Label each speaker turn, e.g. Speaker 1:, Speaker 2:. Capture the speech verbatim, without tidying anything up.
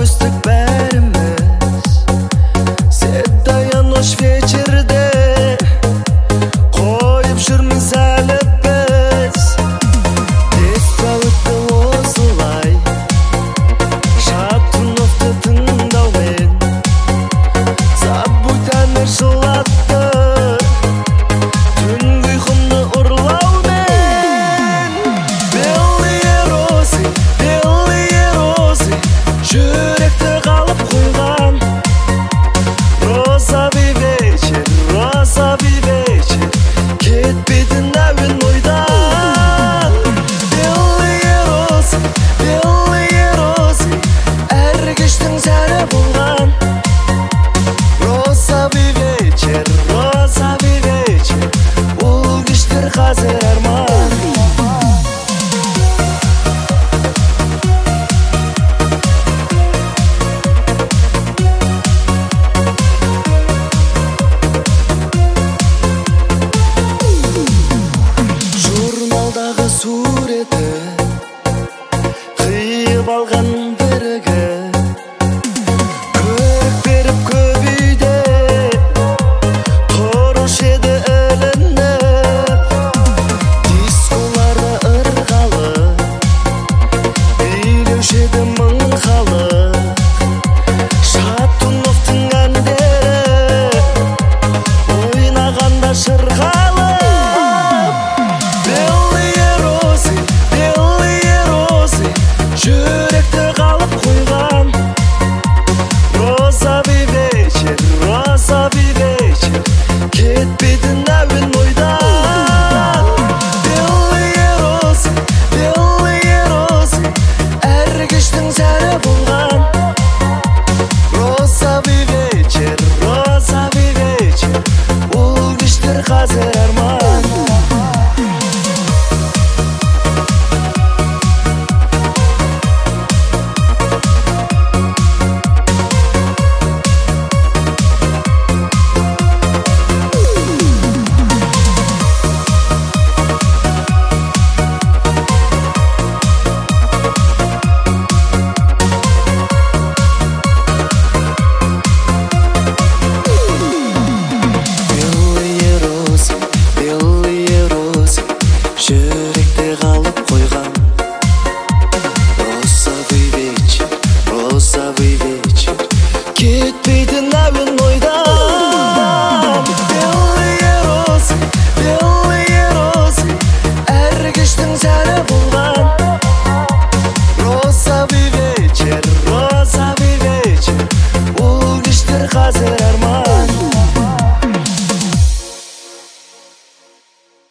Speaker 1: өстік бәріміз. Седая ночь вечерде қойып жүрміз әлі біз. Детство өтті осылай, Шатуновты тыңдаумен. Забудь әні жылатты, түнгі ұйқымды ұрлаумен. Белые розы, белые розы, жүректі қалып қойған. Розовый вечер, розовый вечер, кетпейтін әуен ойдан. Белые розы, белые розы, әр кештің сәрі болған. Розовый вечер, розовый вечер, ол кештер қазір арман. Журналдағы суреті, қиып алған бірігіп.